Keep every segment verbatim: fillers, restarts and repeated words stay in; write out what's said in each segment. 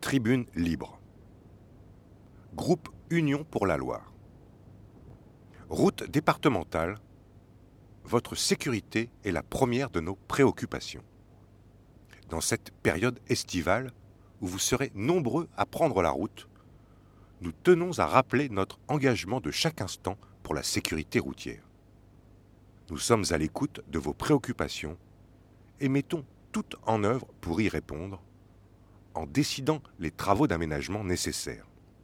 Tribune libre. Groupe Union pour la Loire. Route départementale, votre sécurité est la première de nos préoccupations. Dans cette période estivale, où vous serez nombreux à prendre la route, nous tenons à rappeler notre engagement de chaque instant pour la sécurité routière. Nous sommes à l'écoute de vos préoccupations et mettons tout en œuvre pour y répondre, en décidant les travaux d'aménagement nécessaires.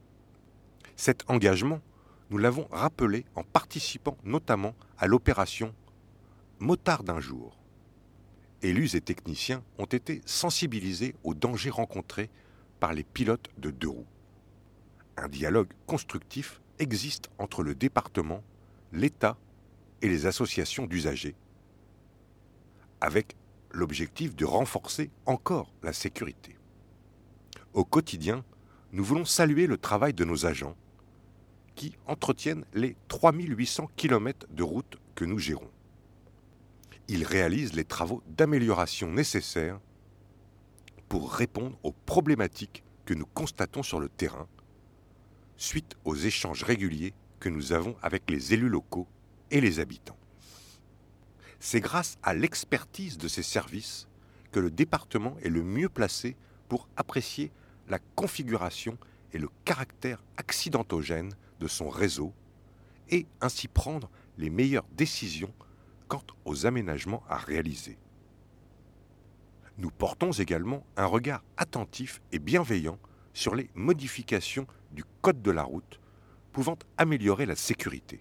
Cet engagement, nous l'avons rappelé en participant notamment à l'opération Motard d'un jour. Élus et techniciens ont été sensibilisés aux dangers rencontrés par les pilotes de deux roues. Un dialogue constructif existe entre le département, l'État et les associations d'usagers, avec l'objectif de renforcer encore la sécurité. Au quotidien, nous voulons saluer le travail de nos agents qui entretiennent les trois mille huit cents kilomètres de route que nous gérons. Ils réalisent les travaux d'amélioration nécessaires pour répondre aux problématiques que nous constatons sur le terrain, suite aux échanges réguliers que nous avons avec les élus locaux et les habitants. C'est grâce à l'expertise de ces services que le département est le mieux placé pour apprécier la configuration et le caractère accidentogène de son réseau et ainsi prendre les meilleures décisions quant aux aménagements à réaliser. Nous portons également un regard attentif et bienveillant sur les modifications du code de la route pouvant améliorer la sécurité.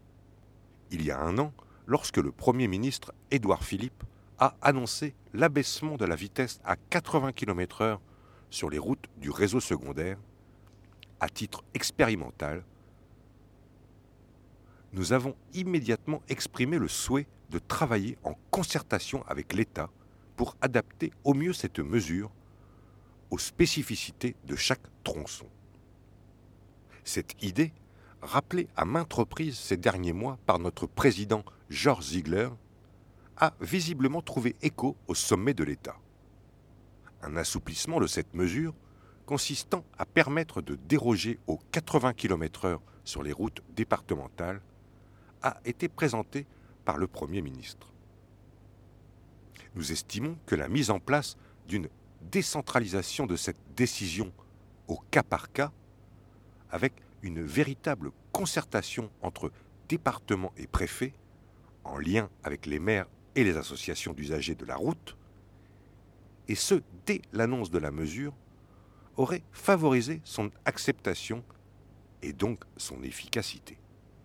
Il y a un an, lorsque le Premier ministre Édouard Philippe a annoncé l'abaissement de la vitesse à quatre-vingts kilomètres heure sur les routes du réseau secondaire, à titre expérimental, nous avons immédiatement exprimé le souhait de travailler en concertation avec l'État pour adapter au mieux cette mesure aux spécificités de chaque tronçon. Cette idée, rappelée à maintes reprises ces derniers mois par notre président Georges Ziegler, a visiblement trouvé écho au sommet de l'État. Un assouplissement de cette mesure consistant à permettre de déroger aux quatre-vingts kilomètres heure sur les routes départementales a été présenté par le Premier ministre. Nous estimons que la mise en place d'une décentralisation de cette décision au cas par cas, avec une véritable concertation entre départements et préfets, en lien avec les maires et les associations d'usagers de la route, et ce, dès l'annonce de la mesure, aurait favorisé son acceptation et donc son efficacité.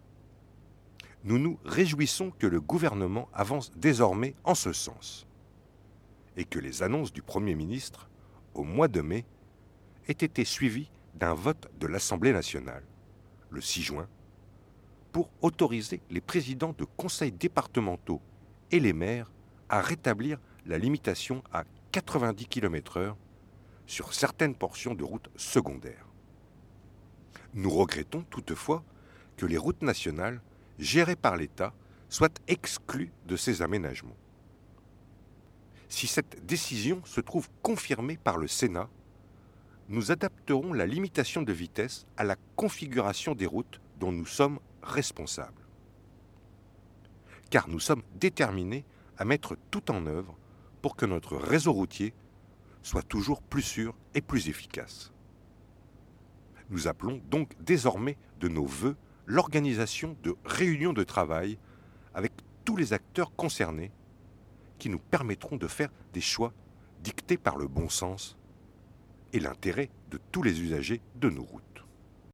Nous nous réjouissons que le gouvernement avance désormais en ce sens et que les annonces du Premier ministre, au mois de mai, aient été suivies d'un vote de l'Assemblée nationale, le six juin, pour autoriser les présidents de conseils départementaux et les maires à rétablir la limitation à quatre-vingt-dix kilomètres heure sur certaines portions de routes secondaires. Nous regrettons toutefois que les routes nationales gérées par l'État soient exclues de ces aménagements. Si cette décision se trouve confirmée par le Sénat, nous adapterons la limitation de vitesse à la configuration des routes dont nous sommes responsables. Car nous sommes déterminés à mettre tout en œuvre pour que notre réseau routier soit toujours plus sûr et plus efficace. Nous appelons donc désormais de nos vœux l'organisation de réunions de travail avec tous les acteurs concernés qui nous permettront de faire des choix dictés par le bon sens et l'intérêt de tous les usagers de nos routes.